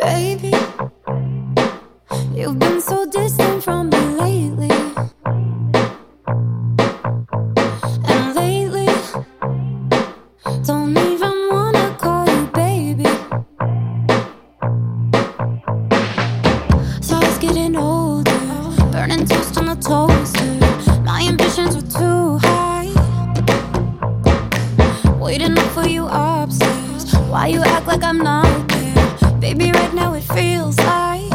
Baby, you've been so distant from me lately. And lately, don't even wanna call you baby. So I was getting older, burning toast on the toaster. My ambitions were too high, waiting up for you upstairs. Why you act like I'm not there? Baby, right now it feels like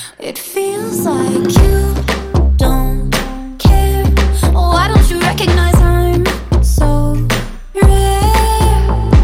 you don't care. Why don't you recognize I'm so rare?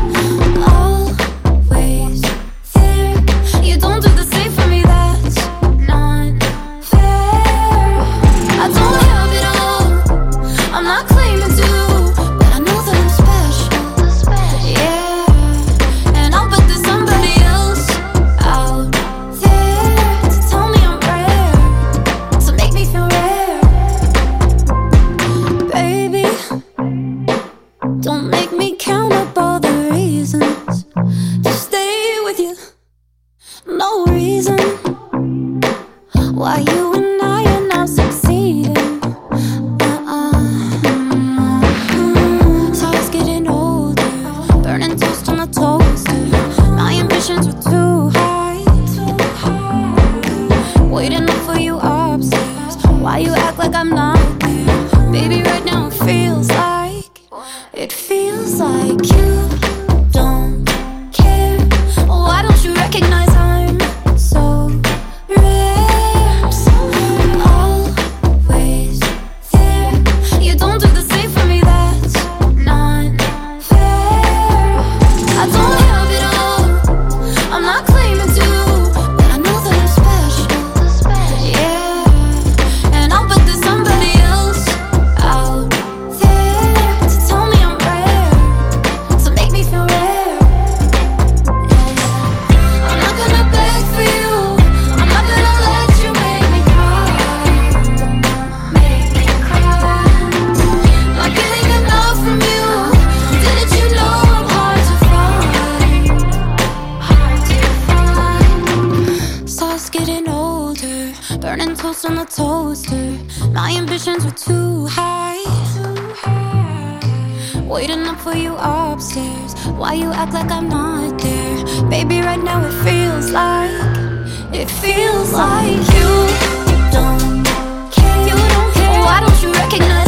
Always there. You don't do the same for me, that's not fair. I don't have it all, I'm not claiming to, but I know that I'm special. Yeah, and I'll bet there's somebody else out there to tell me I'm rare, to make me feel rare. Baby, don't make me count up all the reasons to stay with you. No reason why you and I are not succeeding. So I was getting older, burning toast on the toaster. My ambitions were too high, waiting up for you upstairs. Why you act like I'm not there? Baby, right now it feels like you don't care. Why don't you recognize I'm so rare? Always there. You don't do the same for me, that's not fair. I don't have it all, I'm not claiming to, but I know that I'm special. Yeah, and I'll bet there's somebody else out there to tell me I'm rare, to make me feel rare. I'm not gonna beg for you, I'm not gonna let you make me cry. Not getting enough from you. Didn't you know I'm hard to find? So I was getting older, burning toast on the toaster. My ambitions were too high, waiting up for you upstairs. Why you act like I'm not there? Baby, right now it feels like you don't care. Why don't you recognize